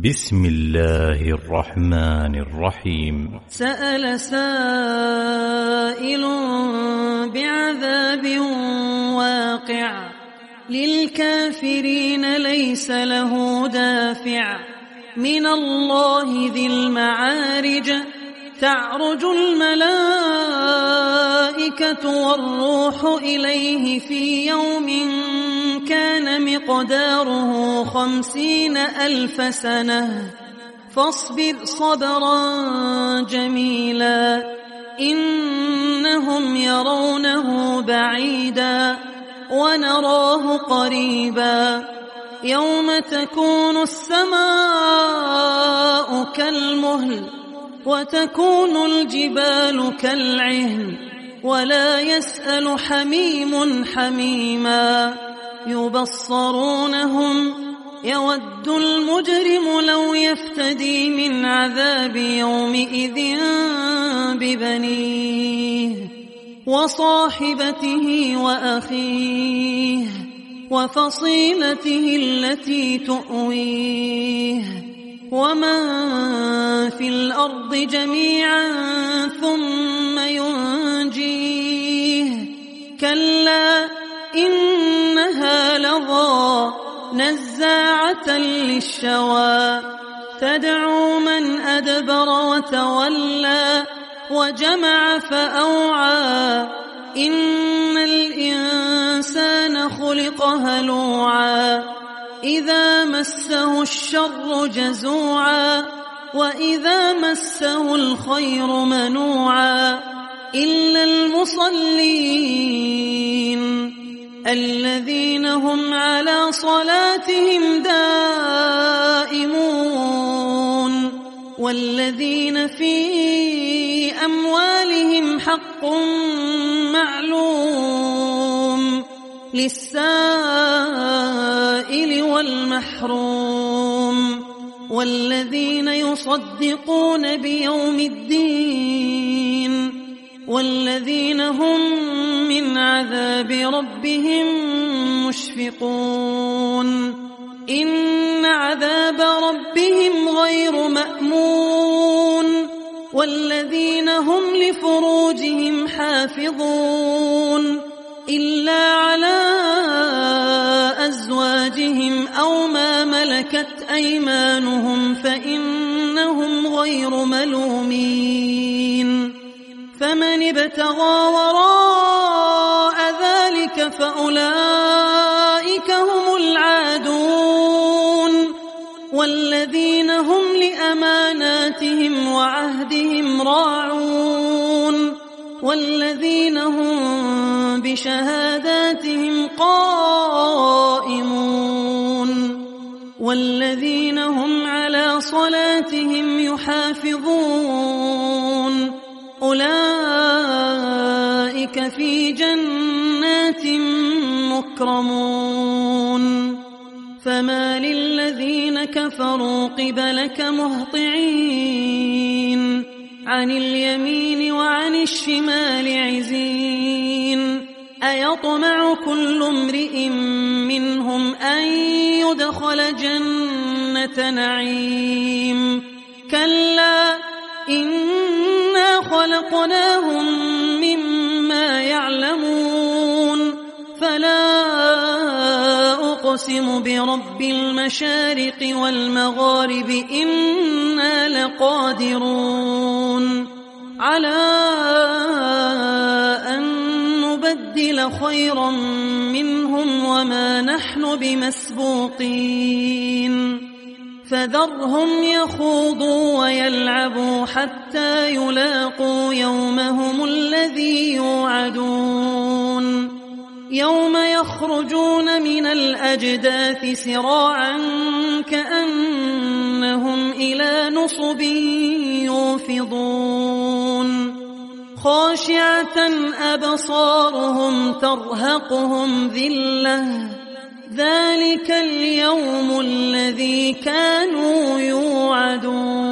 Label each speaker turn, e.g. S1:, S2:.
S1: بسم الله الرحمن الرحيم.
S2: سأل سائل بعذاب واقع للكافرين ليس له دافع من الله ذي المعارج تعرج الملائكة والروح إليه في يوم كان مقداره 50,000 سنة فاصبر صبرا جميلا إنهم يرونه بعيدا ونراه قريبا يوم تكون السماء كالمهل وتكون الجبال كالعهن ولا يسأل حميم حميما يبصرونهم يود المجرم لو يفتدي من عذاب يومئذ ببنيه وصاحبته وأخيه وفصيلته التي تؤويه ومن في الأرض جميعا ثم ينجيه كلا إنها لظى نزاعة للشوى تدعو من أدبر وتولى وجمع فأوعى إن الإنسان خلق هلوعا إذا مسه الشر جزوعا وإذا مسه الخير منوعا إلا المصلين الذين هم على صلاتهم دائمون والذين في أموالهم حق معلوم للسائل والمحروم والذين يصدقون بيوم الدين والذين هم من عذاب ربهم مشفقون إن عذاب ربهم غير مأمون والذين هم لفروجهم حافظون إلا على أزواجهم أو ما ملكت أيمانهم فإنهم غير ملومين فمن ابتغى وراء ذلك فأولئك هم العادون والذين هم لأماناتهم وعهدهم راعون والذين هم بشهاداتهم قائمون والذين هم على صلاتهم يحافظون أولئك في جنات مكرمون فما للذين كفروا قبلك مهطعين عن اليمين وعن الشمال عزين أيطمع كل امرئ منهم أن يدخل جنة نعيم كلا إنا خلقناهم مما يعلمون فلا أقسم برب المشارق والمغارب إنا لقادرون على أن نبدل خيرا منهم وما نحن بمسبوقين فذرهم يخوضوا ويلعبوا حتى يلاقوا يومهم الذي يوعدون يوم يخرجون من الأجداث سراعا كأنهم إلى نصب يوفضون خاشعة أبصارهم ترهقهم ذلة ذلك اليوم الذي كانوا يوعدون